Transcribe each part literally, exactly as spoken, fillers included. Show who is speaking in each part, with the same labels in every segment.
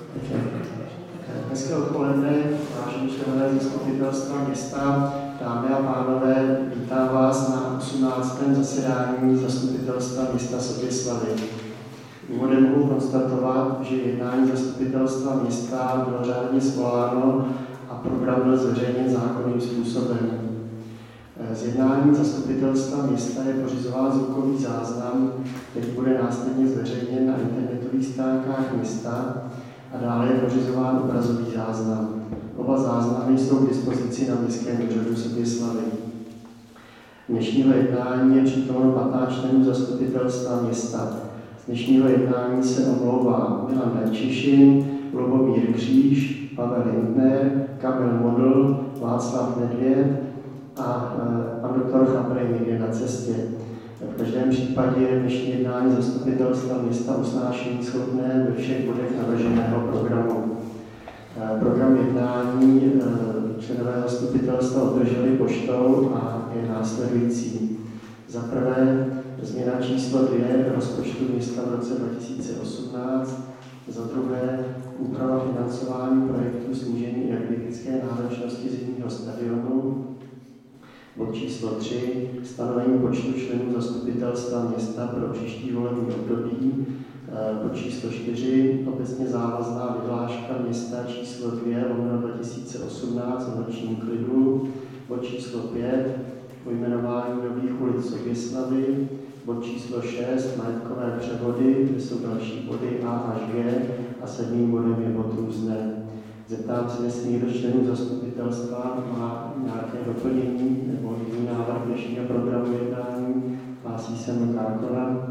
Speaker 1: Hezké odpoledne, vážení členové zastupitelstva města, dámy a pánové, vítám vás na osmnáctém zasedání zastupitelstva města Soběslavy. Úvodem mohu konstatovat, že jednání zastupitelstva města bylo řádně svoláno a program byl zveřejněn zákonným způsobem. Z jednání zastupitelstva města je pořizován zvukový záznam, který bude následně zveřejněn na internetových stránkách města a dále je pořizován obrazový záznam. Oba záznamy jsou k dispozici na městském úřadu Soběslavy. Dnešního jednání je přítomno patnáct členů zastupitelstva města. Z dnešního jednání se omlouvá Milan Dančišin, Lubomír Kříž, Pavel Lindner, Kamil Modl, Václav Nedvěd a pan doktor Chabrej někde na cestě. V každém případě je dnešní jednání zastupitelstva města usnášení schopné ve všech bodech navrženého programu. Program jednání členové zastupitelstva obdrželi poštou a je následující. Za prvé změna číslo dvě rozpočtu města v roce dva tisíce osmnáct, za druhé úprava financování projektu snížení energetické náročnosti zimního stadionu, bod číslo tři, stanovení počtu členů zastupitelstva města pro příští volební období, bod číslo čtyři, obecně závazná vyhláška města číslo dvě lomeno dva tisíce osmnáct o nočním klidu, bod číslo pět, pojmenování nových ulic Soběslavy, bod číslo šest, majetkové převody, kde jsou další body A až G a sedmým bodem je bod různé. Zeptám se, jestli někdo členů zastupitelstva má nějaké doplnění nebo jiný návrh dnešního programu jednání. Hlásí se mnou Kákora.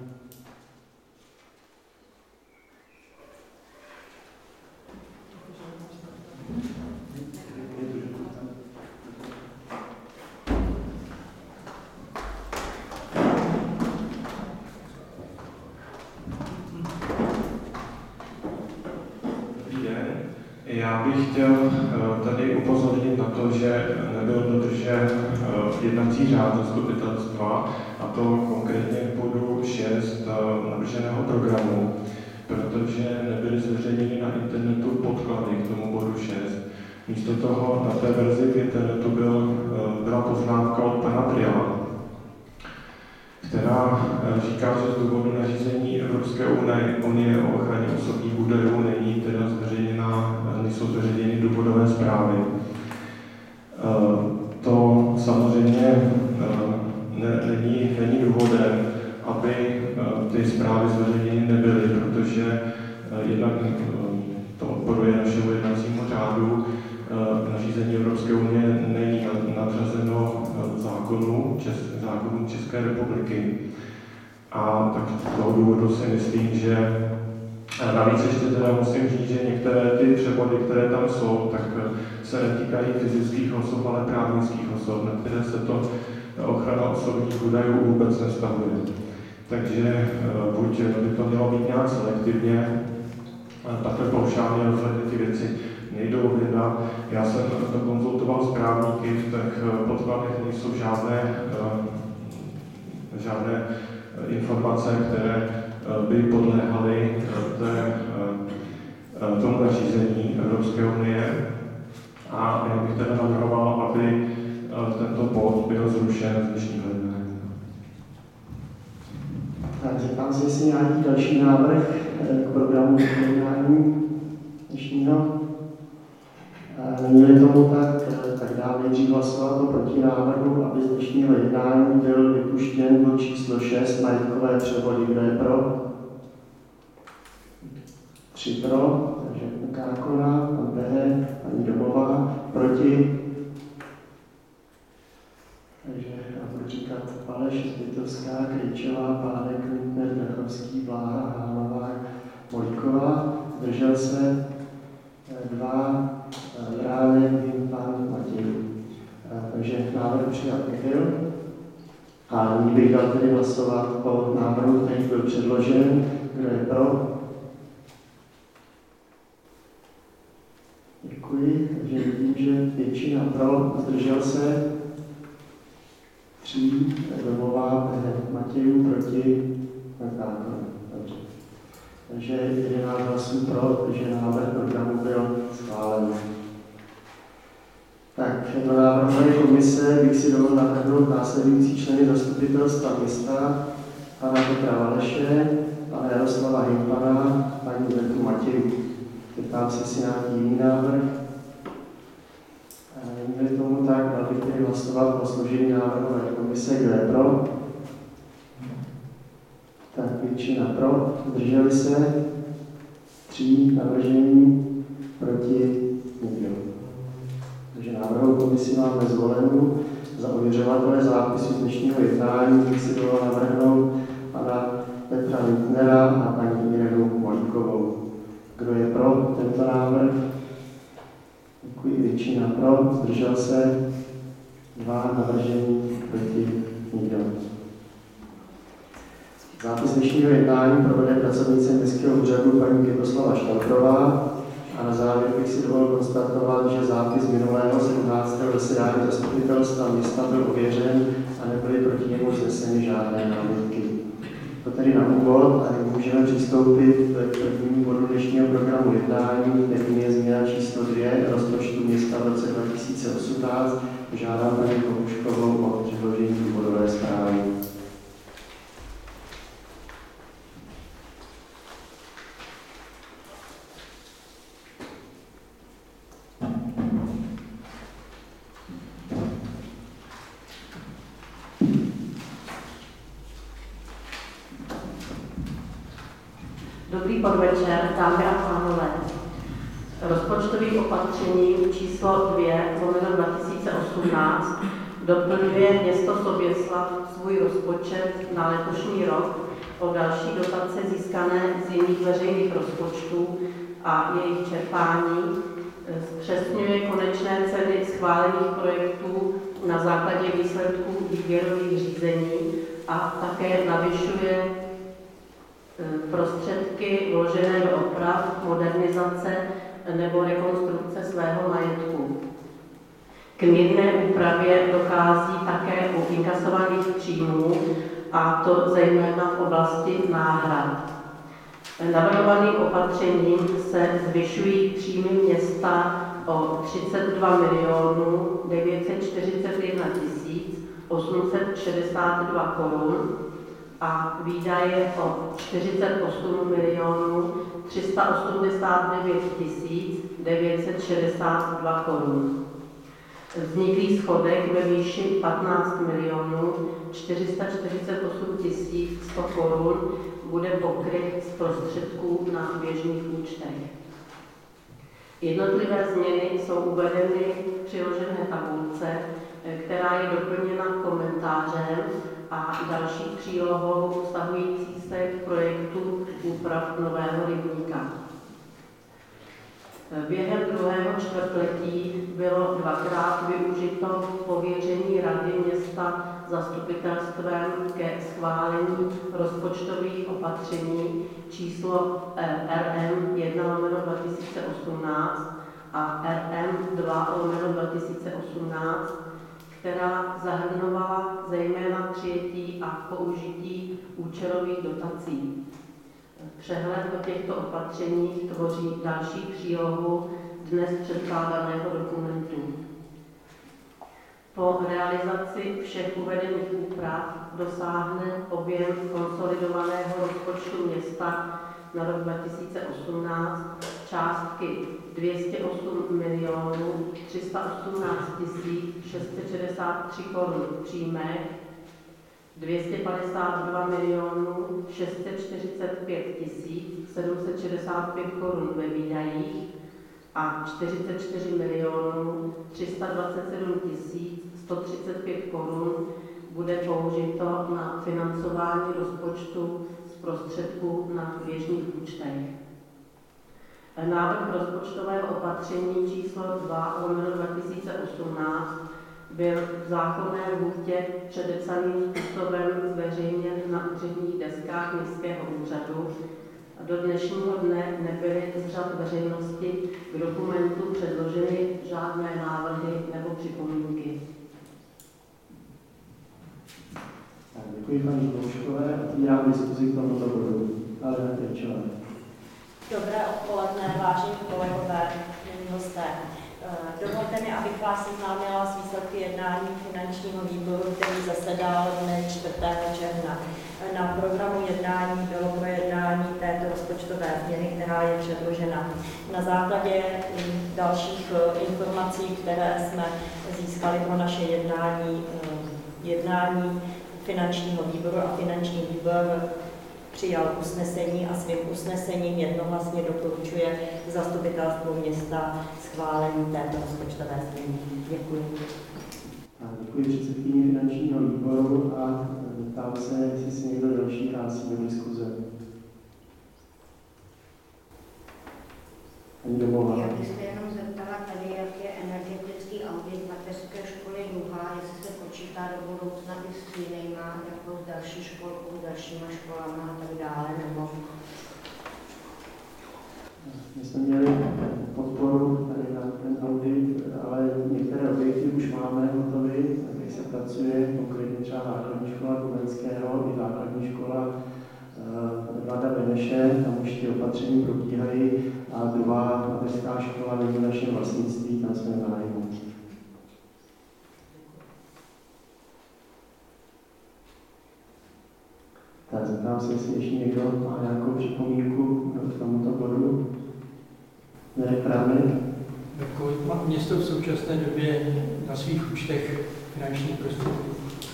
Speaker 2: Já bych chtěl tady upozornit na to, že nebyl dodržen jednací řád zastupitelstva, a to konkrétně v bodu šest navrženého programu, protože nebyly zveřejněny na internetu podklady k tomu bodu šest. Místo toho na té verzi v internetu byl, byla poznámka od pana Priala, která říká, že z důvodu nařízení Evropské unie o ochraně osobních údajů není teda zveřejněna, nejsou zveřejněny důvodové zprávy. To samozřejmě ne, není, není důvodem, aby ty zprávy zveřejněny nebyly, protože jednak to odporuje našemu jednacímu řádu. Nařízení Evropské unie není nadřazeno zákonu, Čes, zákonu České republiky. A tak z toho důvodu si myslím, že navíc ještě teda musím říct, že některé ty převody, které tam jsou, tak se netýkají fyzických osob, ale právnických osob, na které se to ochrana osobních údajů vůbec nevztahuje. Takže buď by to mělo být nějak selektivně, takhle paušálně rozhodně ty věci nejdou vydat. Já jsem to konzultoval s právníky, v těch podkladech nejsou žádné, žádné informace, které by podléhaly té, tomu nařízení Evropské unie. A já bych teda navrhoval, aby tento bod byl zrušen z dnešního jednání.
Speaker 1: Tak zeptám se, jestli nějaký další návrh k programu jednání dnešního. Není-li tomu tak, tak dám nejdřív hlasovat o protinávrhu, aby z dnešního jednání byl vypuštěn bod číslo šest, majetkové převody. Kdo je pro? Tři pro, takže Kákona, pan Behe, paní Domová, proti. Takže já budu říkat Paleš, Zbytovská, Krejčová, Pádek, Lindner, Drachovský, Bláha, Hánová, Políková. Zdržel se dva, Dránek, Pán, Matěj. Takže návrh přijat nebyl. A nyní bych dal tedy hlasovat o návrhu, který byl předložen. Kdo je pro? Děkuji. Takže vidím, že většina pro, zdržel se. Tří, Domová, Matějů, proti, Dobře. Takže jedenáct hlasů pro, že návrh programu byl schválen. Tak, do návrhové komise bych si dovolil navrhnout následující členy zastupitelstva města, pana Petra Valeše, pana Jaroslava Himpana, paní Bertu Matěju. Zeptám se, jestli nějaký jiný návrh. Není tomu tak, dal bych tedy hlasovat o složení návrhové komise. Kdo je pro? Tak většina pro. Zdrželi se? Tři navržení, proti nikdo. Takže návrhovou komisi máme zvolenou. Za ověřovatele zápisu dnešního jednání bych si dovolil navrhnout pana Petra Lindnera a paní Irenu Molíkovou. Kdo je pro tento návrh? Děkuji, většina pro. Zdržel se? Dva navržení, proti nikdo. Zápis dnešního jednání provede pracovnice Městského úřadu paní Květoslava Štaltrová a na závěr bych si dovolil konstatovat, že zápis minulého sedmnáctého zasedání zastupitelstva města byl ověřen a nebyly proti němu vzneseny žádné námitky. To tedy na úvod a můžeme přistoupit k prvnímu bodu dnešního programu jednání, kterým je změna číslo dvě rozpočtu města v roce dva tisíce osmnáct. Požádám paní Kohuškovou o předložení důvodové zprávy.
Speaker 3: Dobrý podvečer, dámy a pánové. Rozpočtový opatření číslo dvě lomeno dva tisíce osmnáct doplňuje město Soběslav svůj rozpočet na letošní rok o další dotace získané z jiných veřejných rozpočtů a jejich čerpání, zpřesňuje konečné ceny schválených projektů na základě výsledků výběrových řízení a také navyšuje prostředky vložené do oprav, modernizace nebo rekonstrukce svého majetku. K mírné úpravě dochází také u inkasovaných příjmů, a to zejména v oblasti náhrad. Navrhovaným opatřením se zvyšují příjmy města o třicet dva milionů devět set čtyřicet jedna tisíc osm set šedesát dva korun a výdaje o čtyřicet osm milionů tři sta osmdesát devět tisíc devět set šedesát dva korun. Vzniklý schodek ve výši patnáct milionů čtyři sta čtyřicet osm tisíc sto korun bude pokryt z prostředků na běžných účtech. Jednotlivé změny jsou uvedeny v přiložené tabulce, která je doplněna komentářem a další přílohou vztahující se k projektu úprav Nového rybníka. Během druhého čtvrtletí bylo dvakrát využito pověření Rady města zastupitelstvem ke schválení rozpočtových opatření číslo R M jedna lomeno dva tisíce osmnáct a R M dva lomeno dva tisíce osmnáct, která zahrnovala zejména přijetí a použití účelových dotací. Přehled o těchto opatřeních tvoří další přílohu dnes předkládaného dokumentu. Po realizaci všech uvedených úprav dosáhne objem konsolidovaného rozpočtu města na rok dva tisíce osmnáct částky dvě stě osm milionů tři sta osmnáct tisíc šest set šedesát tři korun v příjmech, dvě stě padesát dva milionů šest set čtyřicet pět tisíc sedm set šedesát pět korun ve výdajích a čtyřicet čtyři milionů tři sta dvacet sedm tisíc sto třicet pět korun bude použito na financování rozpočtu z prostředků na běžných účtech. Návrh rozpočtového opatření číslo dva lomeno dva tisíce osmnáct byl v zákonné lhůtě předepsaným způsobem zveřejněn na úředních deskách Městského úřadu a do dnešního dne nebyly z řad veřejnosti k dokumentu předloženy žádné návrhy nebo připomínky.
Speaker 1: Děkuji paní Kohuškové. Otvírám diskuzi k tomuto bodu. Ale nepečovat.
Speaker 4: Dobré odpoledne, vážení kolegové, milí hosté. Dovolte mi, abych vás seznámila s výsledky jednání finančního výboru, který zasedal dne čtvrtého června. Na programu jednání bylo projednání této rozpočtové změny, která je předložena. Na základě dalších informací, které jsme získali pro naše jednání, jednání finančního výboru a finanční výbor přijal usnesení a svým usnesením jednohlasně doporučuje zastupitelstvu města schválení této rozpočtové změny. Děkuji.
Speaker 1: Děkuji předsedkyni finančního výboru a ptám se, jestli se někdo další hlásí do diskuze. Ani domová.
Speaker 5: Já bych se jenom zeptala tady, jak je energetický audit mateřské školy Duha, jestli se počítá do budoucna i s jinýma, jako s další školkou, s dalšíma školama a tak dále, nebo...
Speaker 1: My jsme měli podporu tady na ten audit, ale některé objekty už máme hotové, tak se pracuje, konkrétně třeba základní škola Kumenského i základní škola Vlada Beneše, tam už ty opatření probíhají a druhá mateřská škola není v našem vlastnictví, tam jsme v nájmu. Tak zeptám se, jestli ještě někdo má nějakou připomínku k tomuto bodu. Ne, právě.
Speaker 6: Město v současné době na svých účtech finančních prostředků.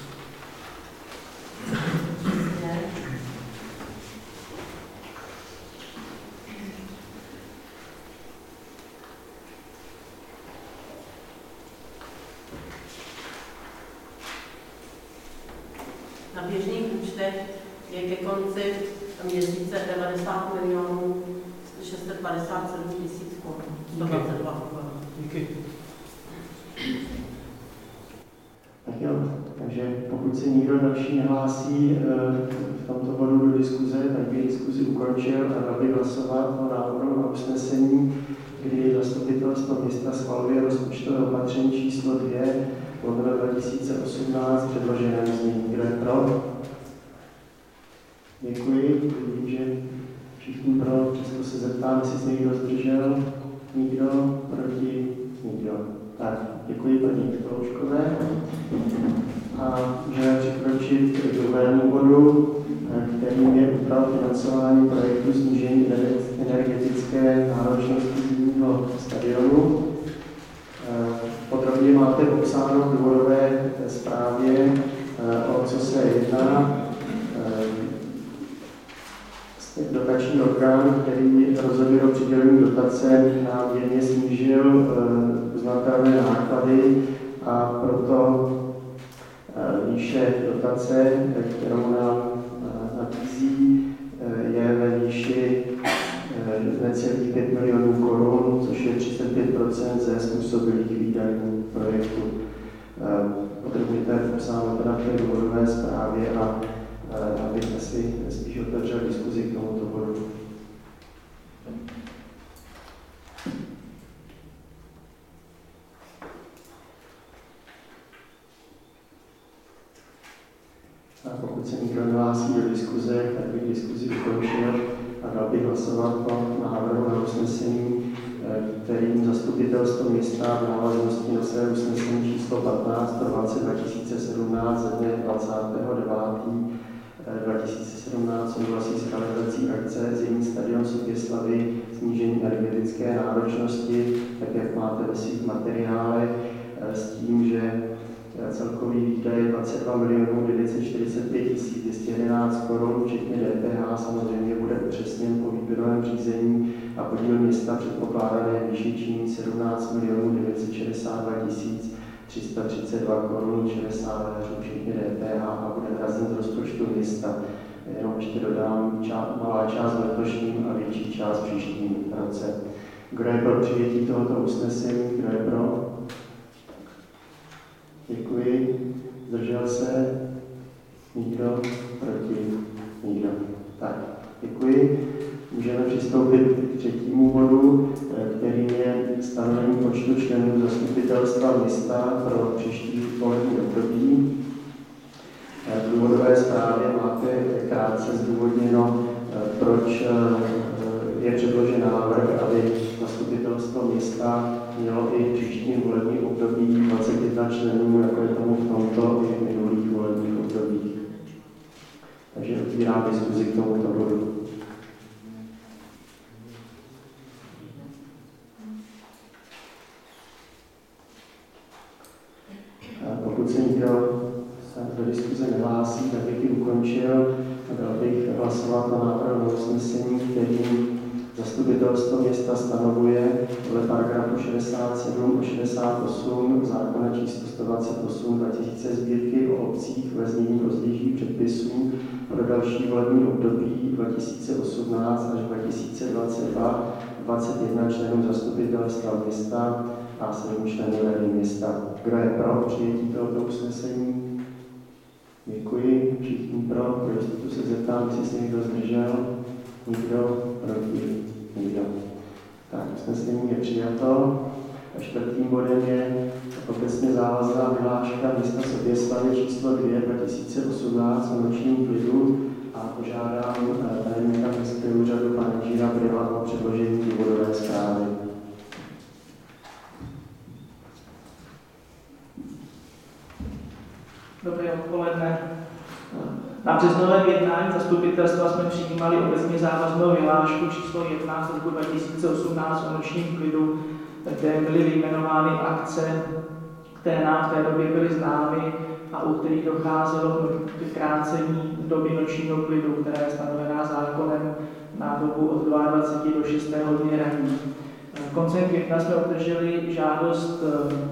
Speaker 3: Na běžných účtech je ke konci měsíce devadesát milionů šest set padesát sedm tisíc korun. sto dvacet dva korun.
Speaker 6: Díky.
Speaker 1: Tak jo, takže pokud se nikdo další nehlásí v tomto bodu do diskuze, tak bych diskuzi ukončil a dal bych hlasovat o návrhu na usnesení, kdy zastupitelstvo města schvaluje rozpočtové opatření číslo dvě od dva tisíce osmnáct předloženém znění. Kdo je pro? Děkuji. Vidím, že všichni pro. Přesto se zeptám, jestli se někdo zdržel. Nikdo? Proti? Nikdo. Tak, děkuji paní Krouškové. A můžeme přikročit k druhému bodu, kterým je úprava financování projektu snížení energetické náročnosti zimního stadionu. Podrobně máte popsáno v důvodové zprávě, o co se jedná. Dotační orgán, který rozhoduje o přidělení dotace, nám mírně snížil uznatelné náklady a proto výše dotace, kterou nám nabízí, je ve výši necelých pět milionů korun, což je třicet pět procent ze způsobilých výdajů projektu. Podrobně to je popsáno teda v té důvodové zprávě a abych asi spíš otevřel diskuzi k tomuto bodu. A pokud se nikdo nehlásí do diskuze, tak bych diskuzi ukončil a dal bych hlasovat o návrhu na usnesení, kterým zastupitelstvo města v návaznosti na své usnesení číslo patnáct dvacet dva tisíce sedmnáct ze dne dvacátého devátého dva tisíce sedmnáct souhlasí s realizací akce Zimní stadion Soběslavy snížení energetické náročnosti, tak jak máte ve svých materiálech, s tím, že celkový výdaj je dvacet dva milionů devět set čtyřicet pět tisíc dvě stě jedenáct korun, včetně D P H, samozřejmě bude upřesněn po výběrovém řízení a podíl města předpokládané výši činí sedmnáct milionů devět set šedesát dva tisíc tři sta třicet dva korun, šedesát včetně D P H a bude hrazen z rozpočtu města. Jenom ještě dodám ča- malá část v letošním a větší část v příštím roce. Kdo je pro přijetí tohoto usnesení? Kdo je pro? Děkuji. Zdržel se? Nikdo? Proti? Nikdo. Tak, děkuji. Můžeme přistoupit k třetímu bodu, kterým je stanovení počtu členů zastupitelstva města pro příští volební období. V důvodové zprávě máte krátce zdůvodněno, proč je předložen návrh, aby zastupitelstvo města mělo i v příštím volebním období dvacet jedna členů, jako je tomu v tomto i v minulých volebních obdobích. Takže otvírám diskuzi k tomuto bodu. Pokud se nikdo se do diskuze nehlásí, tak bych ji ukončil a dal bych hlasovat na návrh na usnesení, kterým zastupitelstvo města stanovuje podle paragrafu šedesát sedm a šedesát osm zákona číslo sto dvacet osm dva tisíce sbírky o obcích ve znění pozdějších předpisů pro další volební období dva tisíce osmnáct až dva tisíce dvacet dva dvacet jedna členů zastupitelstva města a sedm členů rady města. Kdo je pro přijetí tohoto usnesení? Děkuji. Všichni pro. Pro jistotu se zeptám, jestli se někdo zdržel. Nikdo? Proti? Nikdo. Tak, usnesení je přijato. A čtvrtým bodem je obecně závazná vyhláška města Soběslavi číslo dvě dva tisíce osmnáct o nočním klidu a požádám tajemníka městského úřadu pana Žíra Brila o předložení důvodové zprávy.
Speaker 7: Dobré odpoledne. Na březnovém jednání zastupitelstva jsme přijímali obecně závaznou vyhlášku číslo jedenáct roku dva tisíce osmnáct o nočním klidu, kde byly vyjmenovány akce, které nám v té době byly známy a u kterých docházelo k krácení doby nočního klidu, která je stanovená zákonem na dobu od dvacet dva do šesté hodiny ranní. Koncem května jsme obdrželi žádost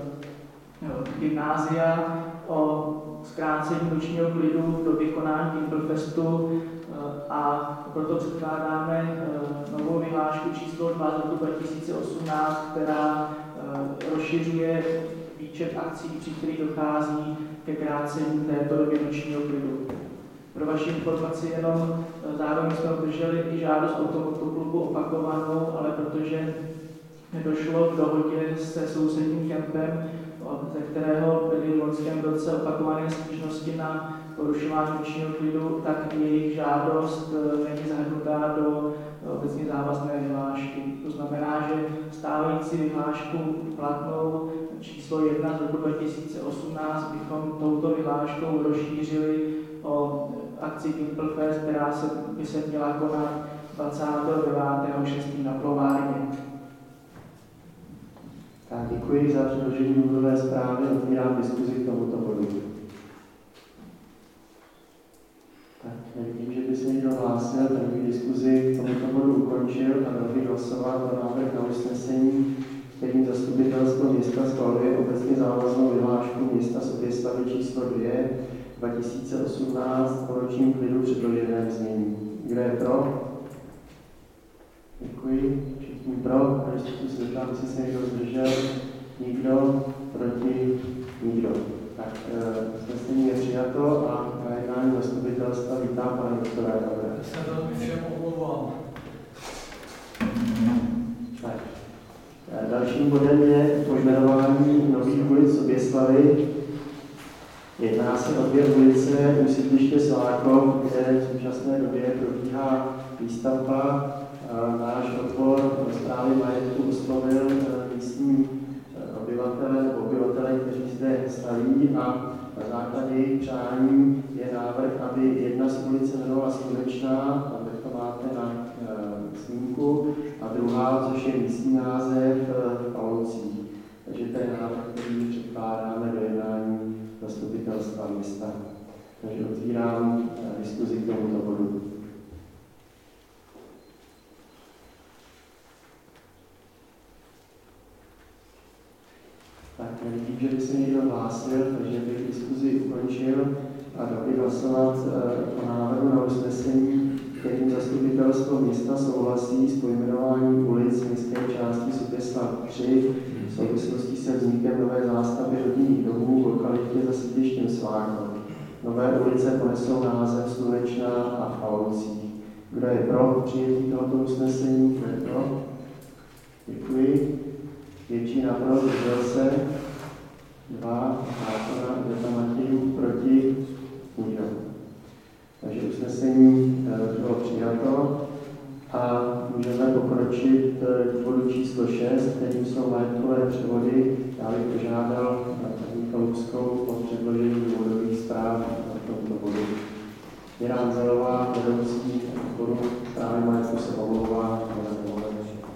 Speaker 7: gymnázia o zkrácení nočního klidu v době konání Gimplfestu a proto předkládáme novou vyhlášku číslo dva z roku dva tisíce osmnáct, která rozšiřuje výčet akcí, při kterých dochází ke krácení této doby nočního klidu. Pro vaši informaci jenom zároveň jsme obdrželi i žádost o tohoto klubu opakovanou, ale protože nedošlo k dohodě se sousedním kempem, ze kterého byly v loňském roce opakované stížnosti na porušování nočního klidu, tak jejich žádost není zahrnutá do obecně závazné vyhlášky. To znamená, že stávající vyhlášku platnou číslo jedna z roku dva tisíce osmnáct bychom touto vyhláškou rozšířili o akci Gimplfest, která se, by se měla konat dvacátého devátého šestého na Plovárně.
Speaker 1: Tak, děkuji za předložení důvodové zprávy. Otvírám diskuzi k tomuto bodu. Tak, nevidím, že by se někdo hlásil, tak bych diskuzi k tomuto bodu ukončil a dal bych hlasovat o návrh na usnesení, kterým zastupitelstvo města schvaluje obecně závaznou vyhlášku města Soběslavi číslo dvě dva tisíce osmnáct o nočním klidu předloženém znění. Kdo je pro? Děkuji. Všichni pro. Když se zeptám, jestli se někdo zdržel. Nikdo. Proti. Nikdo. Tak usnesení je přijato a na jednání zastupitelstva vítám pana doktora Gabra.
Speaker 6: Já se velmi všem omlouvám.
Speaker 1: Tak. Dalším bodem je pojmenování nových ulic Soběslavy. Jedná se o dvě ulice u sídliště Slákov, kde v současné době probíhá výstavba. Náš odbor správy majetku oslovil místní obyvatele nebo obyvatele, kteří zde staví, a na základě jejich přání je návrh, aby jedna z ulice jmenovala Slunečná, tak to máte na snímku, a druhá, což je místní název, v Paloncích. Takže to je návrh, který předkládáme do jednání zastupitelstva města. Takže otvírám diskuzi k tomuto bodu. Tak nevidím, že by se někdo hlásil, takže bych diskuzi ukončil a dal bych hlasovat o návrhu na usnesení, kterým zastupitelstvo města souhlasí s pojmenováním ulic městské části Soběslav tři v souvislosti se vznikem nové zástavby rodinných domů v lokalitě za sídlištěm Svákov. Nové ulice ponesou název Slunečná a v Paloncích. Kdo je pro přijetí tohoto usnesení? Kdo je pro? Děkuji. Většina pro, zdržel se. Dva. Zákona, Jeta Matějů, proti. Nikdo. Takže usnesení bylo přijato. A můžeme pokročit k bodu číslo šest, kterým jsou majetkové převody. Já bych požádal paní Kalouskou o předložení důvodových zpráv na tomto bodu. Věra Hanzelová, vedoucí bodu správy majetku, se omlouvá, ale nemohla.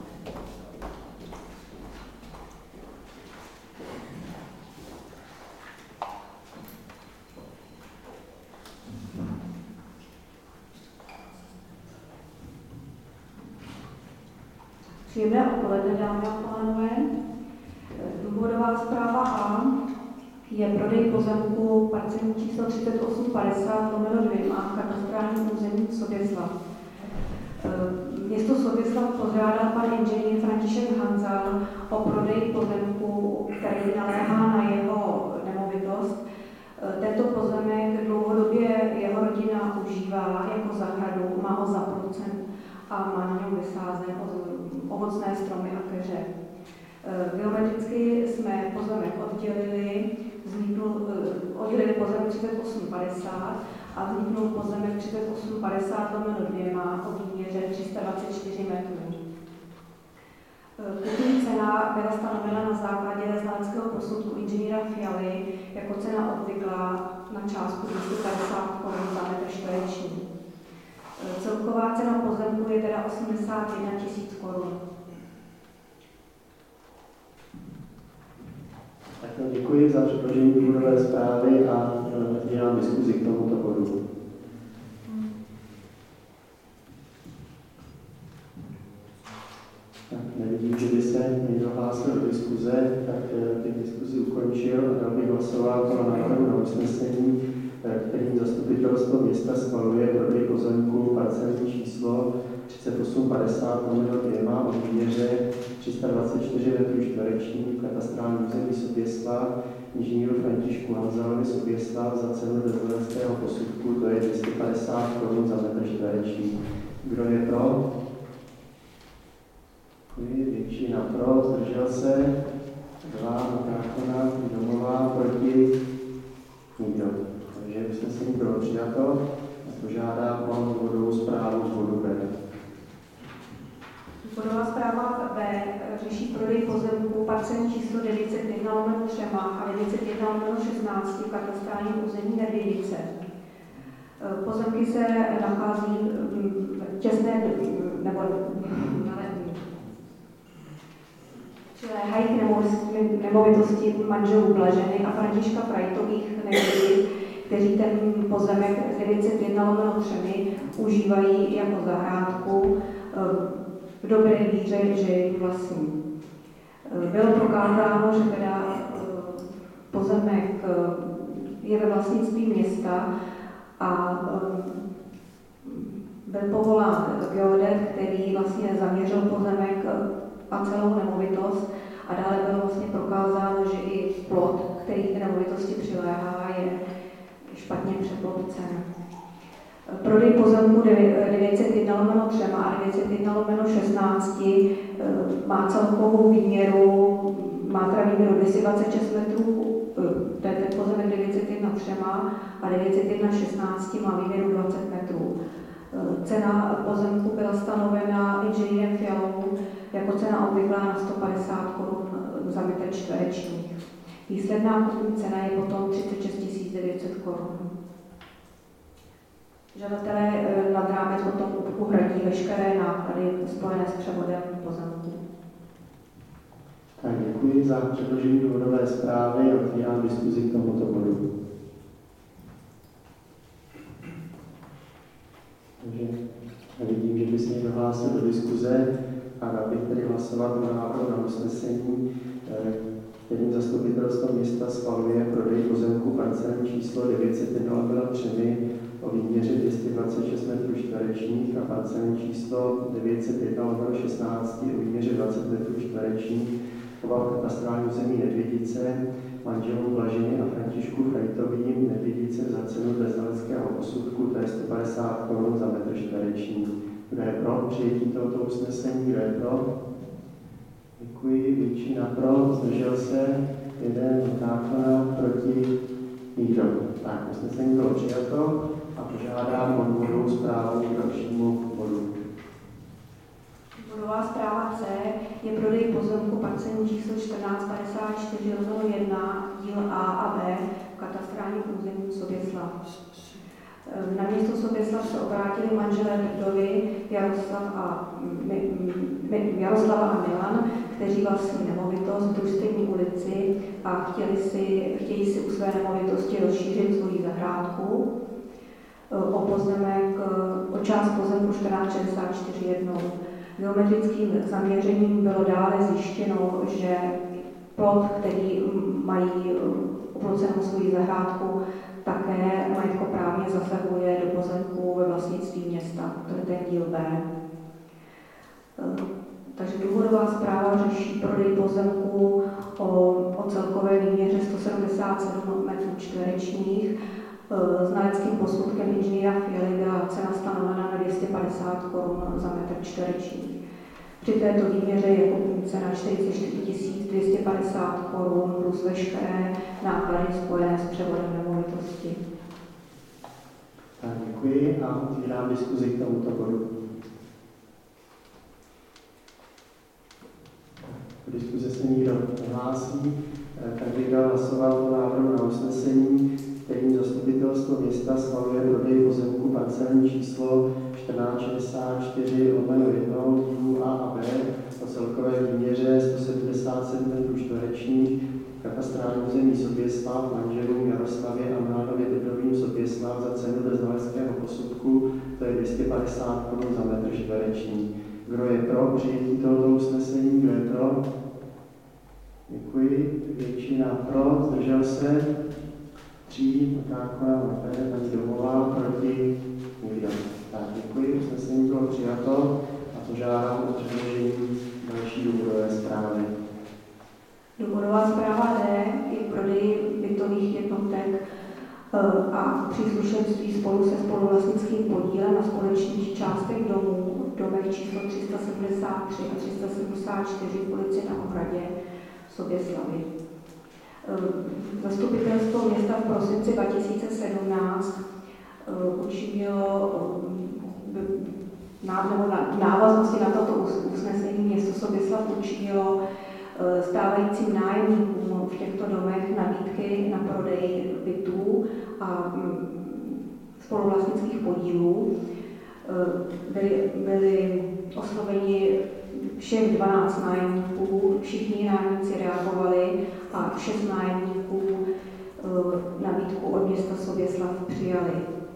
Speaker 8: Příjemné odpoledne, dámy a pánové. Důvodová zpráva A je prodej pozemku parcelní číslo třicet osm padesát lomeno dva katastrální území Soběslav. Město Soběslav požádal pan inženýr František Hanzal o prodej pozemku, který naléhá na jeho nemovitost. Tento pozemek dlouhodobě jeho rodina užívá jako zahradu, má ho zaprucen a má na něm vysázen ovocné stromy a keře. Geometricky jsme pozemek oddělili, vzniknul, oddělili pozemek třicet osm padesát a vzniknul pozemek třicet osm padesát lomeno dva o výměře tři sta dvacet čtyři metrů. Kupní cena byla stanovena na základě znaleckého posudku inženýra Fialy jako cena obvyklá na částku dvě stě padesát korun za metr čtvereční. Celková cena pozemku je teda osmdesát jedna tisíc korun.
Speaker 1: Tak děkuji za předložení důvodové zprávy a dělám diskuzi k tomuto bodu. Tak nevidím, že by se někdo hlásil do diskuze, tak bych diskuzi ukončil a dal bych hlasovat o návrhu na usnesení, kterým zastupitelstvo města schvaluje prodej pozemku parcelní číslo třicet osm padesát lomeno dva o výměře tři sta dvacet čtyři metrů čtverečních v katastrálním území Soběslav inženýru Františku Hanzalovi Soběslav za cenu znaleckého posudku, to je dvě stě padesát korun za metr čtvereční. Kdo je pro? Děkuji. Většina pro, zdržel se. Dva, Krákona, Domová, proti. Nikdo. Takže usnesení bylo přijato. Požádám o důvodovou zprávu z bodu B.
Speaker 8: Důvodová zpráva B řeší prodej pozemku parcelní číslo devět set jedna lomeno tři a devět set jedna lomeno šestnáct v katastrálním území Nedvědice. Pozemky se nachází v těsné nebo přiléhají k nemovitosti manželů Blaženy a Františka Frajtových Nedvědic, kteří ten pozemek devět set jedna lomeno tři užívají jako zahrádku v dobré víře, že ji vlastní. Bylo prokázáno, že teda pozemek je ve vlastnictví města a byl povolán geodet, který vlastně zaměřil pozemek a celou nemovitost a dále bylo vlastně prokázáno, že i plot, který k nemovitosti přiléhá, je špatně přeplotcen. Prodej pozemku devět set jedna lomeno tři a devět set jedna lomeno šestnáct má celkovou výměru, má teda výměru dvě stě dvacet šest metrů, to je ten pozemek devět set jedna tři a devět set jedna šestnáct má výměru dvacet metrů. Cena pozemku byla stanovena inženýrem Fialou jako cena obvyklá na sto padesát korun za metr čtvereční. Výsledná kupní cena je potom třicet šest tisíc devět set korun. Žadatelé nad rámec potom uhradí veškeré náklady spojené s převodem pozemku.
Speaker 1: Tak děkuji za předložení důvodové zprávy a otvírám diskuzi k tomuto bodu. Takže vidím, že by se někdo hlásil do diskuze a dal bych tedy hlasovat o návrhu na usnesení, kterým zastupitelstvo města schvaluje prodej pozemku parcelní číslo devět set jedna lomeno tři o výměře dvě stě dvacet šest metrů čtverečních a parcelní číslo devět set jedna lomeno šestnáct o výměře dvacet metrů čtverečních oba katastrální území Nedvědice manželům Blaženy a Františku Frajtovým Nedvědice za cenu dle znaleckého posudku, to je sto padesát korun za metr čtvereční. Kdo je pro přijetí tohoto usnesení? Kdo je pro? Děkuji. Většina pro, zdržel se, jeden, Krákona, proti, nikdo. Tak, usnesení bylo přijato a požádám o důvodovou zprávu k dalšímu bodu.
Speaker 8: Důvodová zpráva C je prodej pozemku parcelní číslo čtrnáct padesát čtyři jedna, díl A a B v katastrálním území Soběslav. Na město Soběslav se obrátili manželé Brdovi, Jaroslav a, Mi, Mi, Jaroslava a Milan, kteří vlastní nemovitost v družstevní ulici a chtěli si, chtějí si u své nemovitosti rozšířit svoji zahrádku o pozemek, o část pozemku čtrnáct šedesát čtyři jedna. Geometrickým zaměřením bylo dále zjištěno, že plot, který mají oplocenou svoji zahrádku, také majetkoprávně zasahuje do pozemku ve vlastnictví města. To je ten díl B. Takže důvodová zpráva řeší prodej pozemku o, o celkové výměře sto sedmdesát sedm metrů čtverečních. Znaleckým posudkem inženýra Fialy byla cena stanovena na dvě stě padesát korun za metr čtvereční. Při této výměře je kupní cena čtyřicet čtyři tisíc dvě stě padesát korun plus veškeré náklady spojené s převodem nemovitosti.
Speaker 1: Tak, děkuji a otvírám diskuzi k tomuto bodu. V diskuzi se nikdo nehlásí, tak bych dal hlasovat o návrhu na usnesení, kterým zastupitelstvo města schvaluje prodej pozemku parcelní číslo čtrnáct šedesát čtyři jedna dílů A a B o celkové výměře sto sedmdesát sedm metrů čtverečních v katastrálním území Soběslav manželům Jaroslavě a Milanovi Bydlovým Soběslav za cenu bez znaleckého posudku, to je dvě stě padesát korun za metr čtvereční. Kdo je pro přijetí tohoto usnesení? Kdo je pro? Děkuji. Většina pro, zdržel se. Tří, Matáková, Maté, paní Domová, proti, nikdo. Tak, děkuji, usnesení bylo přijato a požádám o předložení další důvodové zprávy.
Speaker 8: Důvodová zpráva D je prodej bytových jednotek a příslušenství spolu se spoluvlastnickým podílem na společných částech domů v domech číslo tři sta sedmdesát tři a tři sta sedmdesát čtyři v ulici Na Ohradě v Soběslavi. Zastupitelstvo města v prosinci dva tisíce sedmnáct učinilo v návaznosti na toto usnesení město Soběslav učinilo stávajícím nájemníkům v těchto domech nabídky na prodej bytů a spoluvlastnických podílů. Byli, byli osloveni všech dvanáct nájemníků, všichni nájemníci reagovali a šest nájemníků nabídku od města Soběslav přijali.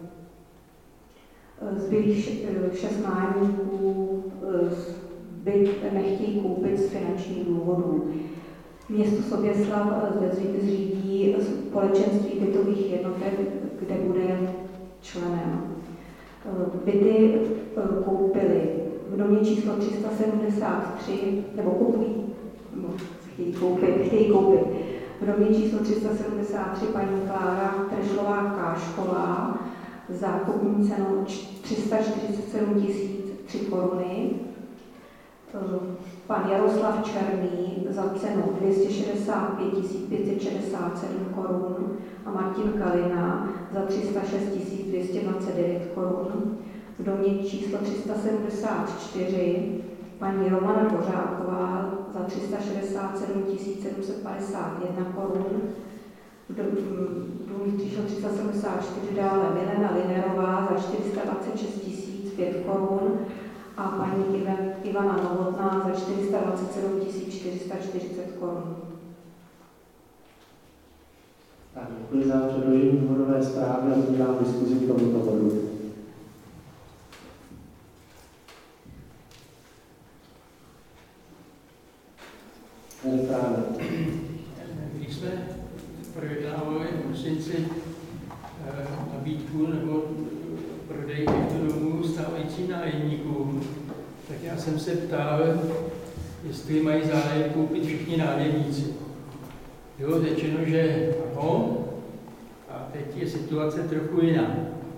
Speaker 8: Zbylých šest nájemníků byt nechtějí koupit z finančních důvodů. Město Soběslav zřídí společenství bytových jednotek, kde bude členem. Byty koupili v domě číslo tři sta sedmdesát tři, nebo kupují, no, chtějí koupit, chtějí koupit. V domě číslo tři sta sedmdesát tři paní Klára Trešlová Kášková za kupní cenu tři sta čtyřicet sedm tisíc tři koruny. Pan Jaroslav Černý za cenu dvě stě šedesát pět tisíc pět set šedesát sedm korun a Martin Kalina za tři sta šest tisíc dvě stě dvacet devět korun. V domě číslo tři sta sedmdesát čtyři paní Romana Dvořáková za tři sta šedesát sedm tisíc sedm set padesát jedna korun. V domě číslo tři sta sedmdesát čtyři dále Milena Linerová za čtyři sta dvacet šest tisíc pět korun a paní Ivana Novotná za čtyři sta dvacet sedm tisíc čtyři sta čtyřicet korun.
Speaker 1: Tak, děkuji za předložení důvodové zprávy a otvírám diskuzi k tomuto bodu.
Speaker 6: Když jsme projednávali v prosinci nabídku nebo prodej těchto domů stávajícím nájemníkům, tak já jsem se ptal, jestli mají zájem koupit všichni nájemníci. Bylo řečeno, že ano, a teď je situace trochu jiná.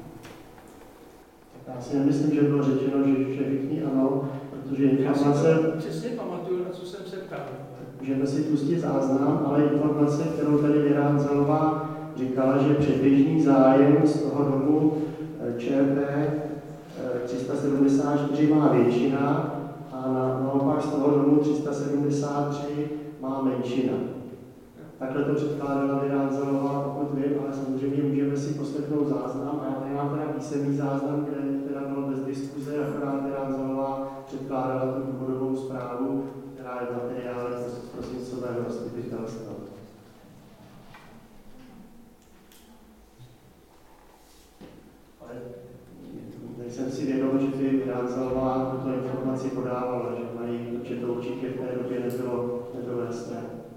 Speaker 1: Já si nemyslím, že bylo řečeno, že všichni ano, protože informace...
Speaker 6: Já si přesně pamatuju, na co jsem se ptal.
Speaker 1: Můžeme si pustit záznam, ale informace, kterou tady Věra Hanzelová říkala, že předběžný zájem z toho domu ČP tři sta sedmdesát čtyři má většina a na, na tři sta sedmdesát tři má menšina. Takhle to předkládala Věra Hanzelová, pokud vím, ale samozřejmě můžeme si poslechnout záznam. A já tady mám teda písemný záznam, kde teda bylo bez diskuze, akorát Věra Hanzelová předkládala tu důvodovou zprávu, která je v materiálech z prosincového zastupitelstva. Ale nejsem si vědom, že by Věra Hanzelová tuto informaci podávala, že mají, že to určitě v té době nebylo, nebylo jasné.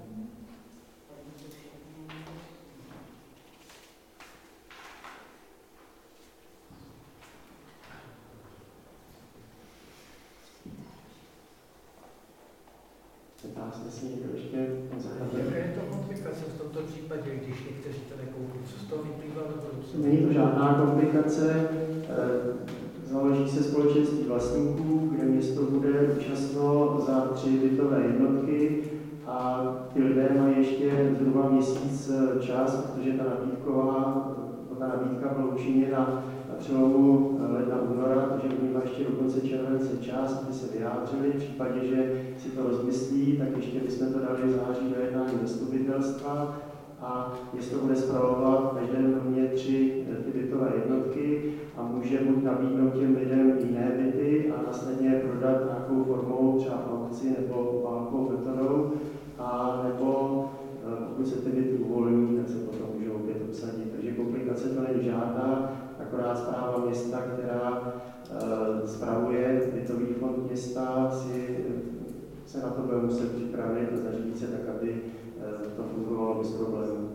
Speaker 6: Jaká je to komplikace v tomto případě, když někteří to nekoupí? Co z toho vyplývá do budoucna?
Speaker 1: Není to žádná komplikace. Založí se společenství vlastníků, kde město bude účastno za tři bytové jednotky a ty lidé mají ještě zhruba měsíc čas, protože ta nabídková, ta nabídka byla učiněna na přelomu ledna února, takže oni mají ještě do konce července čas, aby se vyjádřili. V případě, že si to rozmyslí, tak ještě bychom to dali v září do jednání zastupitelstva a město bude spravovat každém domě tři ty bytové jednotky a může buď nabídnout těm lidem jiné byty a následně prodat nějakou formou, třeba aukci nebo válkou metodou, a nebo pokud se ty byty uvolní, tak se potom můžou opět obsadit. Takže komplikace to není žádná, akorát správa města, která e, spravuje bytový fond města, si se na to bude muset připravit a zařídit se tak, aby e, to fungovalo bez problémů.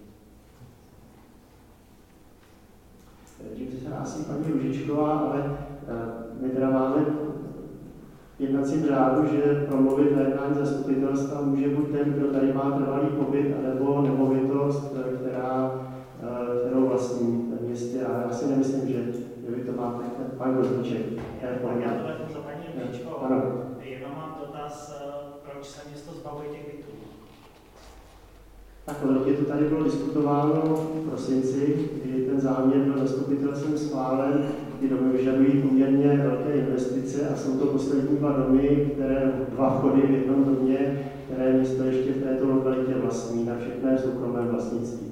Speaker 1: Tím se hlásí paní Růžičková, ale e, my teda máme v jednacím řádu, že promluvit na jednání zastupitelstva může buď ten, kdo tady má trvalý pobyt, anebo nemovitost, která, kterou vlastní v městě. A já si nemyslím, že vy to máte. Pan Gozniček.
Speaker 9: Já to vezmu za paní Růžičkovou.
Speaker 1: Ano.
Speaker 9: Jenom mám dotaz, proč se město zbavuje těch bytů?
Speaker 1: Tak hodně to tady bylo diskutováno v prosinci, kdy ten záměr byl zastupitelstvem schválen. Ty domy vyžadují poměrně velké investice a jsou to poslední dva domy, které dva vchody v jednom domě, které město ještě v této lokalitě vlastní, na všechno je soukromé vlastnictví.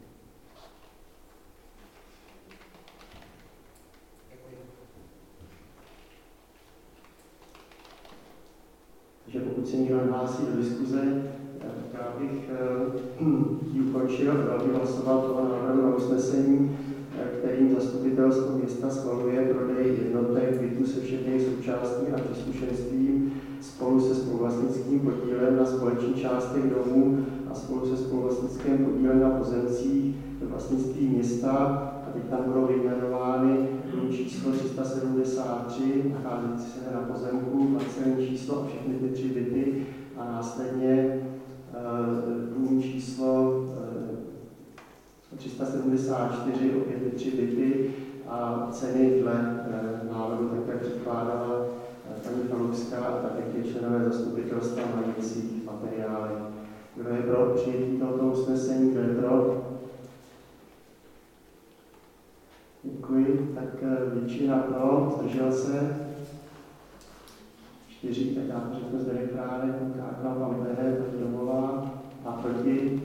Speaker 1: Takže pokud se někdo hlásí do diskuze, tak já bych ji ukončil a dal bych hlasovat o návrhu na usnesení, kterým zastupitelstvo města schvaluje prodej jednotek bytů se všemi součástmi a příslušenstvím spolu se spoluvlastnickým podílem na společných částech domů a spolu se spoluvlastnickým podílem na pozemcích ve vlastnictví města. A teď tam budou vyjmenovány dům číslo tři sta sedmdesát tři, nacházející se na pozemku, parcelní číslo a všechny ty tři byty a následně dům číslo tři sta sedmdesát čtyři, opět ty tři byty a ceny dle návrhu, tak jak předkládala paní Chalouska a tak jak je členové zastupitelstva mají v svých materiálech. Kdo je pro přijetí tohoto usnesení? Kdo je pro? Děkuji. Tak většina pro, zdržel se. Čtyři, tak já to řeknu Zdeněk Králek, Káka, pan Bere, paní Domová a proti.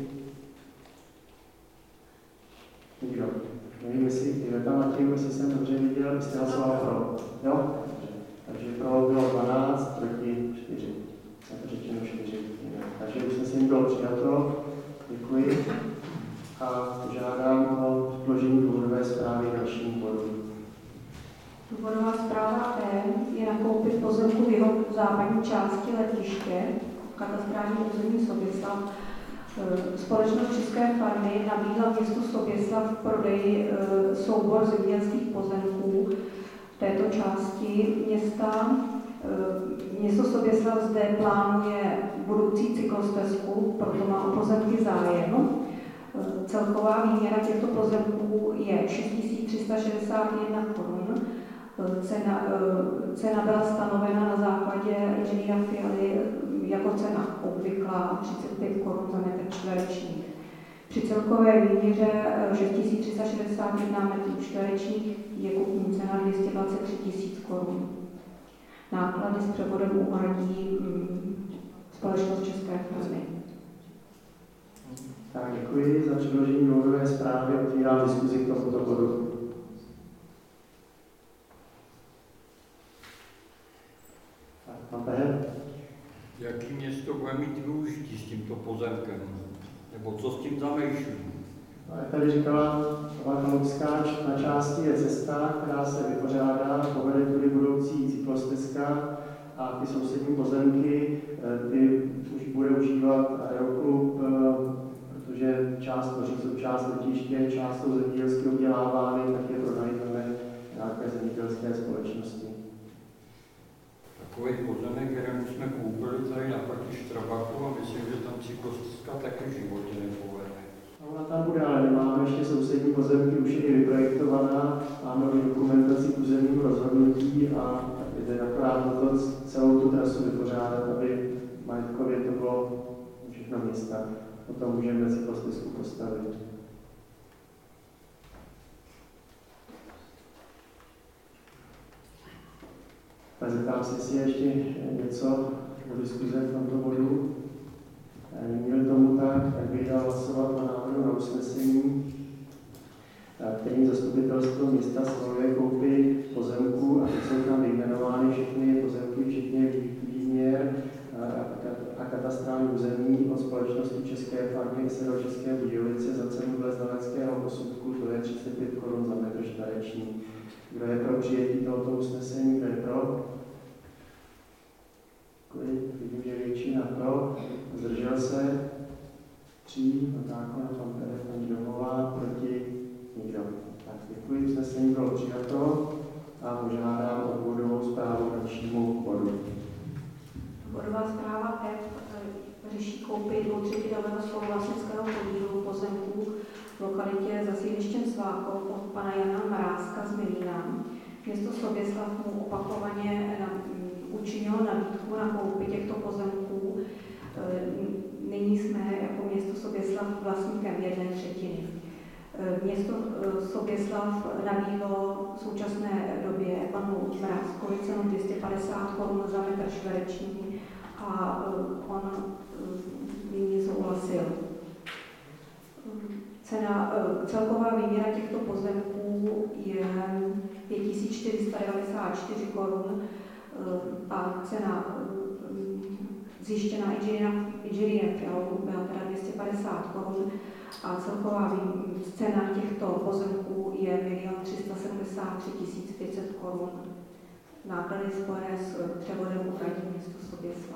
Speaker 1: Nikdo. Nevím, jestli Iveta Matějů, jestli jsem dobře viděl, byste hlasoval pro. Jo? Takže pro bylo dvanáct, proti čtyři. Jsem to řečeno čtyři. Takže usnesení bylo přijato. Děkuji. A požádám o předložení důvodové zprávy dalším bodům.
Speaker 8: Důvodová zpráva E je nakoupit pozemku v jeho západní části letiště, katastrální území Soběslav. Společnost České farmy nabídla městu Soběslav v prodeji soubor zemědělských pozemků v této části města. Město Soběslav zde plánuje budoucí cyklostezku, proto má o pozemky zájem. Celková výměra těchto pozemků je šest tisíc tři sta šedesát jedna korun. Cena, cena byla stanovena na základě inženýra Fialy jako cena obvyklá třicet pět korun za metr čtvereční. Při celkové výměře šest tisíc tři sta šedesát jedna metrů čtverečních je kupní cena dvě stě dvacet tři tisíc korun. Náklady s převodem uhradí společnost České farmy.
Speaker 1: Tak děkuji za předložení důvodové zprávy. Otvírám diskuzi k tomuto bodu. Tak, pan Peher.
Speaker 10: Jaký město bude mít využití s tímto pozemkem? Nebo co s tím zamýšlí?
Speaker 1: Jak tady říkala Valkanovská, na části je cesta, která se vypořádá, povede tudy budoucí cyklostezka a ty sousední pozemky, ty už bude užívat aeroklub, protože část tvoří součást letiště, část jsou zemědělské obdělávány, tak je prodajíme nějaké zemědělské společnosti.
Speaker 10: Takový pozemek, kterému jsme koupili tady naproti Štrabaku a myslím, že tam cyklostezka taky v životě nepovede.
Speaker 1: Ona tam bude, ale nemáme ještě sousední pozemky, už je i vyprojektovaná, máme i dokumentaci k územnímu rozhodnutí a jde akorát na to celou tu trasu vypořádat, aby majetkově to bylo všechno města. Potom můžeme cyklostezku postavit. Tak zeptám se, jestli je ještě něco do diskuze v tomto bodu. Není tomu tak, tak bych dal hlasovat o návrhu na usnesení, kterým zastupitelstvo města schvaluje koupy pozemků a teď jsou tam vyjmenovány všechny pozemky, včetně výměr a katastrální území od společnosti České farmy S R O České Budějovice za cenu dle znaleckého posudku, to je třicet pět korun za metr čtvereční. Kdo je pro přijetí tohoto usnesení, kdo je pro? Vidím, že většina pro. Zdržel se. Tři. Zákon a pan Pere, paní Domová, proti nikdo. Tak děkuji, usnesení bylo přijato a požádám o důvodovou zprávu k dalšímu bodu.
Speaker 8: Bodová zpráva F řeší koupy dvoutřetinového spoluvlastnického podílu pozemků v lokalitě za sídlištěm Svákov od pana Jana Marázka z Milína. Město Soběslav mu opakovaně učinilo nabídku na koupy těchto pozemků. Nyní jsme jako město Soběslav vlastníkem jedné třetiny. Město Soběslav nabídlo v současné době panu Mrázkovi cenu dvě stě padesát korun za metr čtvereční a on nyní souhlasil. Cena, celková výměra těchto pozemků je pět tisíc čtyři sta devadesát čtyři korun a cena zjištěná inženýrem Fialou byla teda dvě stě padesát korun a celková cena těchto pozemků je milion tři sta sedmdesát tři tisíc pět set korun. Náklady spojené s převodem uhradí město Soběslav.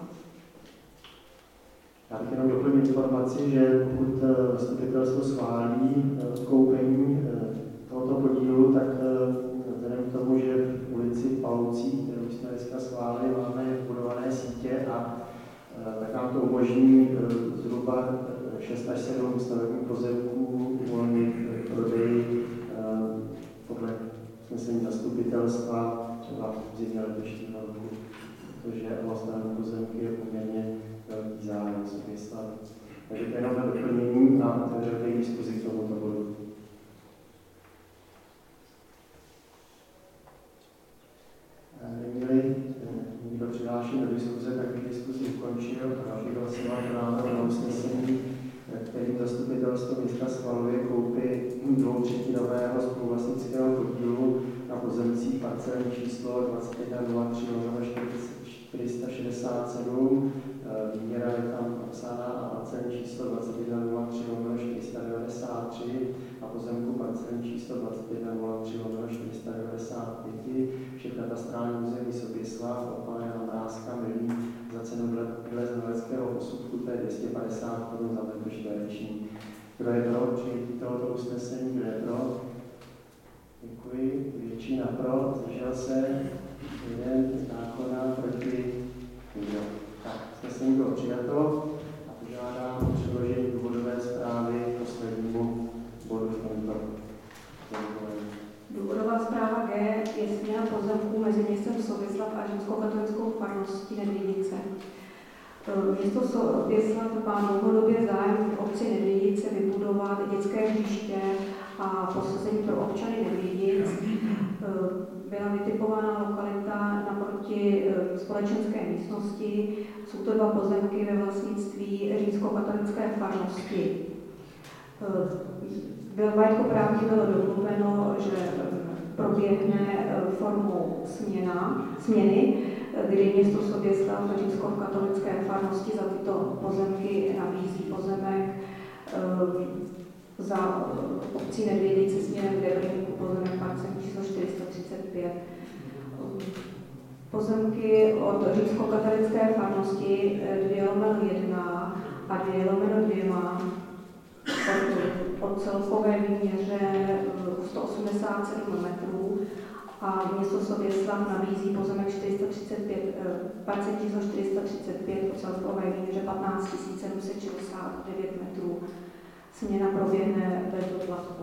Speaker 1: Já bych jenom doplnil informaci, že pokud zastupitelstvo schválí koupení tohoto podílu, tak vzhledem k tomu, že v ulici Paloucí, kterou jsme dneska schválili, máme budované sítě a tak nám to umožní zhruba šest až sedm stavebních pozemků uvolnit prodej podle usnesení zastupitelstva třeba v zimě letošního roku, protože o stavební pozemky je poměrně velký zájem Soběslav. Takže to je jenom na doplnění a otevřete i diskuzi k tomuto bodu. Neměli nikdo přihlášen do diskuze, tak bych diskuzi ukončil a bych hlasoval o návrhu na usnesení, kterým zastupitelstvo města schvaluje koupy dvoutřetinového spoluvlastnického podílu na pozemcích parcelní číslo dvacet jedna nula tři čtyři sta šedesát sedm, výměra je tam napsána a parcelní číslo dvacet jedna nula tři čtyři sta devadesát tři a pozemku parcelní číslo dvacet jedna nula tři čtyři sta devadesát pět, vše katastrální území Soběslav od pana Jana Mrázka Milín za cenu dle znaleckého posudku, to je dvě stě padesát korun za metr čtvereční. Kdo je pro přijetí tohoto usnesení? Kdo je pro? Děkuji. Většina pro. Zdržel se. Jeden zákona proti nikdo. Tak, usnesení bylo přijato a požádám o předložení důvodové zprávy k poslednímu bodu v tomto.
Speaker 8: Důvodová zpráva G je směna pozemků mezi městem Soběslav a římskokatolickou farností Nedvědice. Město Soběslav má dlouhodobě zájem v obci Nedvědice vybudovat dětské hřiště a posazení pro občany Nedvědic. byla vytipována lokalita naproti společenské místnosti. Jsou to dva pozemky ve vlastnictví římskokatolické farnosti. Byl majetkoprávně bylo domluveno, že proběhne formou směna, směny, kdy město Soběslav římskokatolické farnosti za tyto pozemky nabízí pozemek za obcí Nedvědice směrem k Debrníku, pozemek parcel číslo čtyři sta třicet pět. Pozemky od římskokatolické farnosti dvě lomeno jedna a dvě lomeno dva od celkové výměře sto osmdesát sedm metrů a město Soběslav nabízí pozemek čtyři sta třicet pět, parcel číslo čtyři sta třicet pět o celkové výměře patnáct tisíc sedm set šedesát devět metrů. Směna proběhne bez doplatku.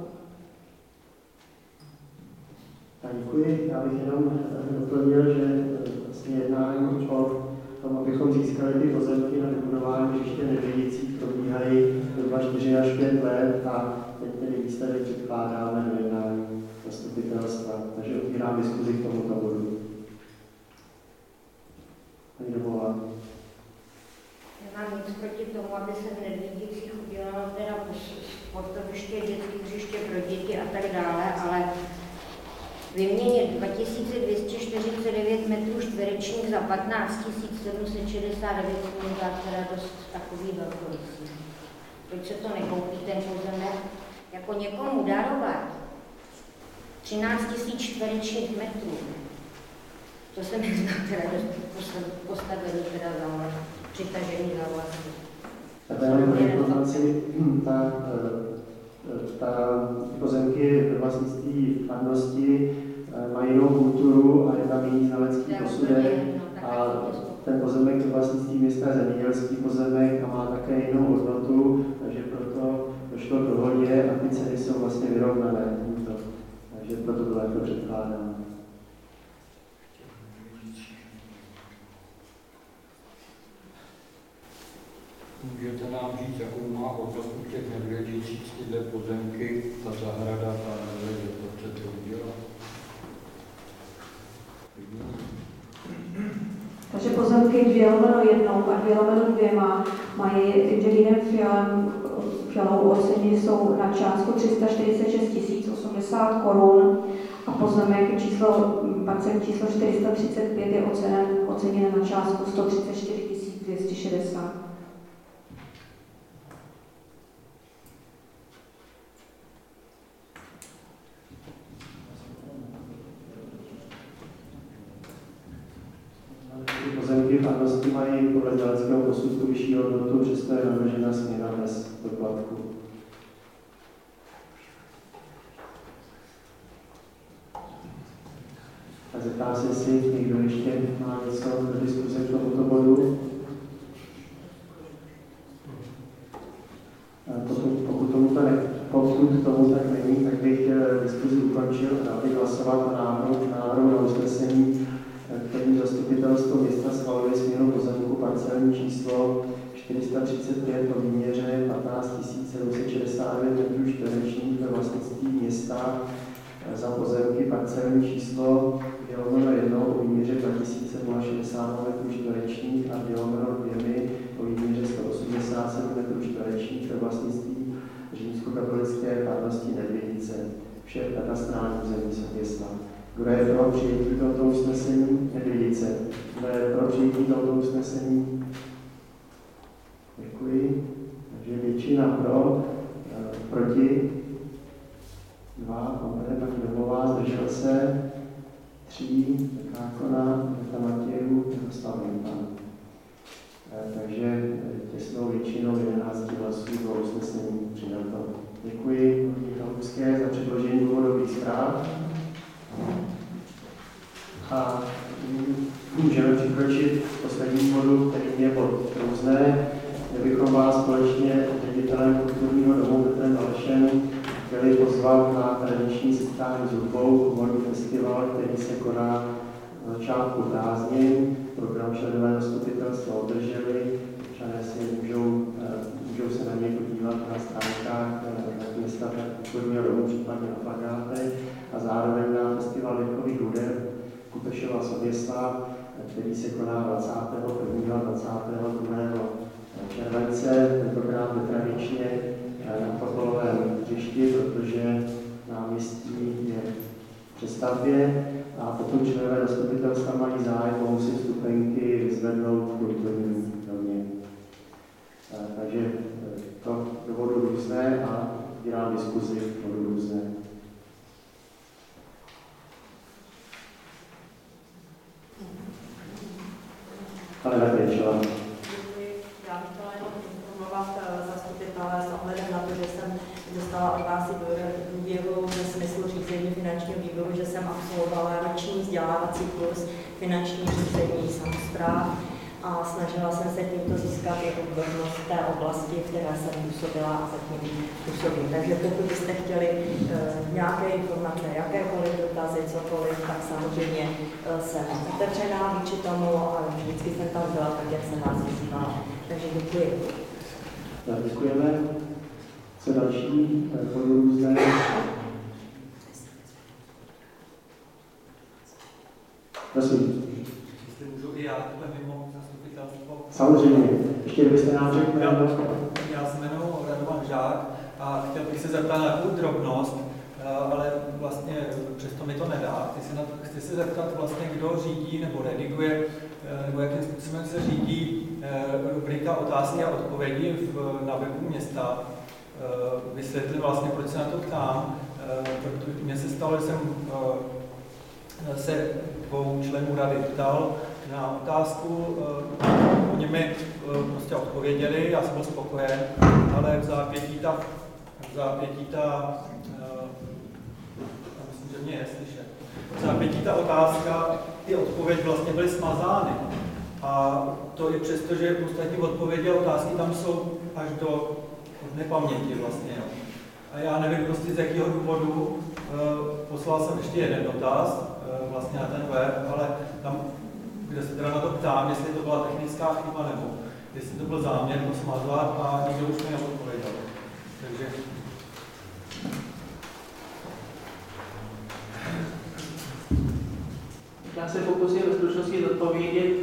Speaker 1: Tak děkuji. Já bych jenom doplnil, že vlastně jednání o tom, abychom získali ty pozemky na vybudování hřiště Nedvědicích, probíhají zhruba čtyři až pět let a teď tedy výsledek předkládáme do jednání zastupitelstva. Takže otvírám diskuzi k tomuto bodu. Paní Dobová.
Speaker 5: Nemám nic proti tomu, aby se v Nedvědicích udělalo teda sportoviště, dětské hřiště pro děti a tak dále, ale vyměnit dva tisíce dvě stě čtyřicet devět metrů čtverečních za patnáct tisíc sedm set šedesát devět metrů za teda dost takový velkoryslý. Proč se to nekoupí ten pozemek? Jako někomu darovat třináct tisíc čtverečních metrů, to se mi zdá teda dost postavení teda za vlastní, přitažení za vlastní.
Speaker 1: A jenom pro informaci, ta, ta pozemky ve vlastnictví farnosti mají jinou kulturu a je tam jiný znalecký posudek a ten pozemek ve vlastnictví města je zemědělský pozemek a má také jinou hodnotu, takže proto došlo k dohodě a ty ceny jsou vlastně vyrovnané tímto. Takže proto to takto předkládám.
Speaker 10: Můžete nám říct, jakou má hodnotu těch Nedvědicích tyhle pozemky, ta zahrada, ta Nedvědě, to chcete udělat?
Speaker 8: Takže pozemky dvě lomeno jednou a dvě lomeno dvěma mají inženýrem Fialou ocenění jsou na částku tři sta čtyřicet šest tisíc osmdesát korun a pozemek číslo, parcel číslo čtyři sta třicet pět je oceněn, oceněn na částku sto třicet čtyři tisíc dvě stě šedesát.
Speaker 1: Pozemky farnosti mají podle znaleckého posudku vyšší hodnotu, přesto je navržena směna bez doplatku. A zeptám se, jestli někdo ještě má něco do diskuze k tomuto bodu. Pokud, pokud, tomu to ne, pokud tomu tak není, tak bych diskuzi ukončil a dal bych hlasovat o návrhu, návrhu na usnesení, kterým zastupitelstvo města schvaluje směnu pozemku parcelní číslo čtyři sta třicet pět o výměře patnáct tisíc sedm set šedesát devět metrů čtverečních ve vlastnictví města za pozemky parcelní číslo dvě lomeno jedna o výměře dva tisíce šedesát metrů čtverečních a dvě lomeno dva o výměře sto osmdesát sedm metrů čtverečních ve vlastnictví římskokatolické farnosti Nedvědice, všech katastrálních území Soběslav. Kdo je pro přijetí tohoto usnesení? Nedvědice. Kdo je pro přijetí tohoto usnesení? Děkuji. Takže většina pro, e, proti. Dva, komplete paní Dobová, zdržel se. Tři, Zákona, Meta Matějů, Jaroslav Limpan. E, takže těsnou většinou jedenácti hlasů bylo usnesení přijato. Děkuji Kalouské za předložení důvodových zpráv. A můžeme přikročit k poslednímu bodu, který je bod různé, kde bychom vás společně s ředitelem kulturního domu Petrem Alešem chtěli pozvat na tradiční setkání s hudbou, humorní festival, který se koná na začátku prázdnin. Program členové zastupitelstva obdrželi, občané si můžou, můžou se na něj podívat na stránkách města kulturního domu, případně na plakátech. a zároveň na festival věkových hudeb Kupešova Soběslav, který se koná dvacátého prvního a dvacátého druhého července, tentokrát netradičně na fotbalovém hřišti, protože náměstí je v přestavbě a pokud členové zastupitelstva mají zájem, mohou si vstupenky vyzvednout v kulturním domě. Takže to do bodu různé a dělám diskuzi v bodu různé. Ale nepěčela.
Speaker 4: Já bych chtěla jenom informovat zastupitele s ohledem na to, že jsem dostala od vás i důvěru ve smyslu řízení finančního výboru, že jsem absolvovala roční vzdělávací kurz finanční řízení samospráv a snažila jsem se tímto získat i odbornost v té oblasti, v které jsem působila a zatím působím. Takže pokud byste chtěli e, nějaké informace, jakékoliv dotazy, cokoliv, tak samozřejmě e, jsem otevřená vůči tomu, ale vždycky jsem tam byla tak, jak jsem vás vyzývala. Takže děkuji.
Speaker 1: Tak děkujeme. Co další? Bodu různé. Prosím.
Speaker 11: Jestli můžu i já, takhle mimo zastupitelstvo.
Speaker 1: Samozřejmě. Ještě kdybyste nám řekl jméno.
Speaker 11: Já se jmenuji Radovan Žák a chtěl bych se zeptat na takovou drobnost, ale vlastně přesto mi to nedá. Chci se, na, chci se zeptat vlastně, kdo řídí nebo rediguje, nebo jakým způsobem se řídí rubrika otázky a odpovědi v, na webu města. Vysvětlím vlastně, proč se na to ptám. Protože mně se stalo, že jsem se dvou členů rady ptal na otázku, oni mi prostě odpověděli, já jsem byl spokojen, ale v zápětí ta, v zápětí ta myslím, že mě je slyšet, v zápětí ta otázka, ty odpovědi vlastně byly smazány. A to i přesto, že ostatní odpovědi a otázky tam jsou až do nepaměti vlastně. Jo. A já nevím prostě z jakého důvodu, poslal jsem ještě jeden dotaz, vlastně na ten web, ale tam, kde se teda na to ptám, jestli to byla technická chyba, nebo jestli to byl záměr to smazat a nikdo už mi neodpověděl. Takže...
Speaker 7: Já se pokusím ve stručnosti odpovědět.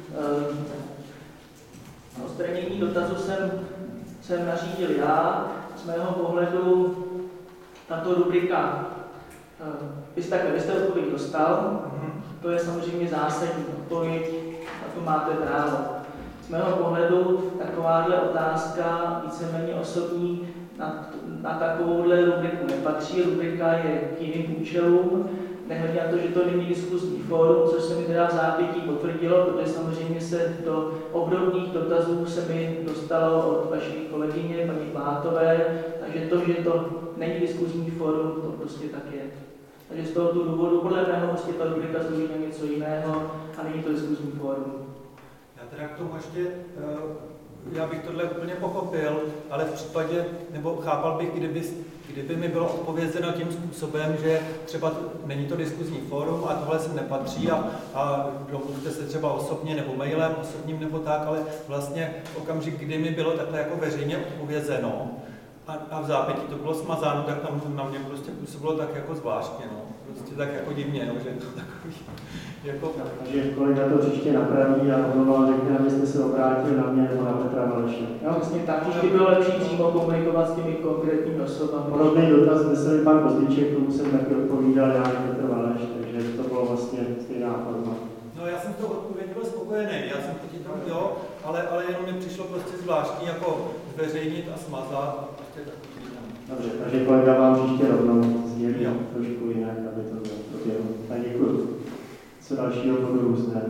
Speaker 7: Odstranění dotazu jsem, jsem nařídil já. Z mého pohledu tato rubrika, vy jste, vy jste odpověď dostal, to je samozřejmě zásadní odpověď, na to máte právo. Z mého pohledu takováhle otázka víceméně osobní na, na takovouhle rubriku nepatří. Rubrika je k jiným účelům, nehledě na to, že to není diskuzní fórum, což se mi teda v zápětí potvrdilo, protože samozřejmě se do obdobných dotazů se mi dostalo od vaší kolegyně, paní Plátové, takže to, že to není diskuzní fórum, to prostě tak je. Takže z tohoto důvodu podle mého prostě ta rubrika slouží na něco jiného a není to diskuzní fórum.
Speaker 11: Já teda k tomu ještě, já bych tohle úplně pochopil, ale v případě, nebo chápal bych, kdyby, kdyby mi bylo odpovězeno tím způsobem, že třeba to, není to diskuzní fórum a tohle sem nepatří a, a domluvte se třeba osobně nebo mailem, osobním nebo tak, ale vlastně v okamžik, kdy mi bylo takhle jako veřejně odpovězeno a, a v zápětí to bylo smazáno, tak tam na mě prostě působilo tak jako zvláštně, no. Prostě tak jako divně, no, že to takový, jako...
Speaker 1: Takže kolega to příště napraví a omlouval, řekne, abyste se obrátili na mě nebo na Petra Valeše.
Speaker 7: Jo, vlastně tak, příště bylo lepší přímo komunikovat s těmi konkrétními osobami.
Speaker 1: Podobný dotaz myslel pan Kozlíček, tomu jsem taky odpovídal já i Petr Valeš, takže to bylo vlastně stejná forma.
Speaker 11: No já jsem to odpověď byl spokojený, já jsem proti tomu, jo, ale, ale jenom mi přišlo prostě zvláštní jako zveřejnit a smazat. Prostě takový, no.
Speaker 1: Dobře, takže kolega vám příště rovnou sdělí trošku jinak, aby to proběhlo. Tak děkuji. Co dalšího bodu různé?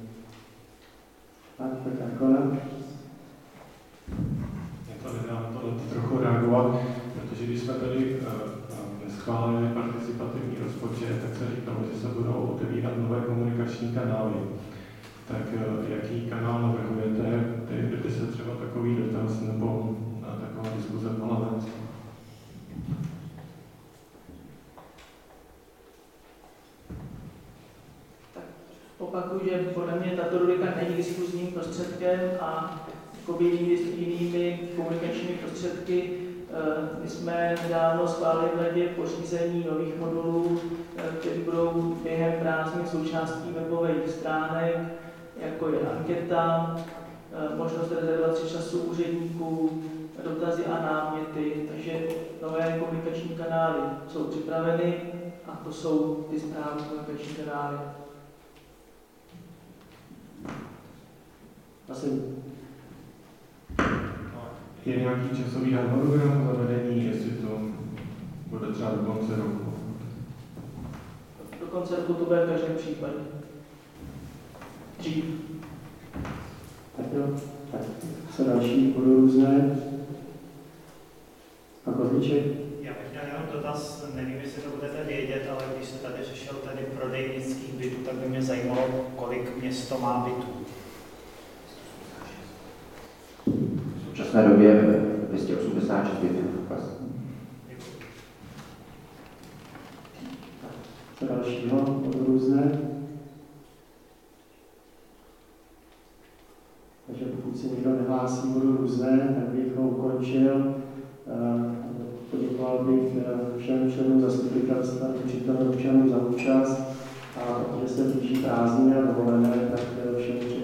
Speaker 1: Tak, tak nakonec.
Speaker 2: Je to nedá na to trochu reagovat, protože když jsme tady neschválili participativní rozpočet, tak se říkalo, že se budou otevírat nové komunikační kanály. Tak jaký kanál navrhujete, kdyby se třeba takový dotaz nebo taková diskuze mohla vést?
Speaker 7: Opakuju, že podle mě tato rubrika není diskuzním prostředkem a jako jinými, jinými komunikačními prostředky My jsme nedávno schválili v radě pořízení nových modulů, které budou během prázdnin součástí webových stránek, jako je anketa, možnost rezervace času úředníků, dotazy a náměty. Takže nové komunikační kanály jsou připraveny a to jsou ty správné komunikační kanály.
Speaker 1: Asi.
Speaker 2: Je nějaký časový harmonogram zavedení, jestli to bude třeba do konce roku?
Speaker 7: Do konce roku to bude v každém případě. Dřív.
Speaker 1: Tak jo, tak se další budou různé. A Kozlíček?
Speaker 9: Já bych měl jenom dotaz, nevím, jestli to budete vědět, ale když se tady řešil tady prodej městských bytů, tak by mě zajímalo, kolik město má bytů.
Speaker 12: V současné době dvě stě osmdesát šest bytů vlastně.
Speaker 1: Co dalšího budou různé? Takže pokud se nikdo nehlásí, budou různé, tak bych ho ukončil. Poděkoval bych všem členům zastupitelstva, učitelům, občanům za účast a protože se blíží prázdniny a dovolené, tak všem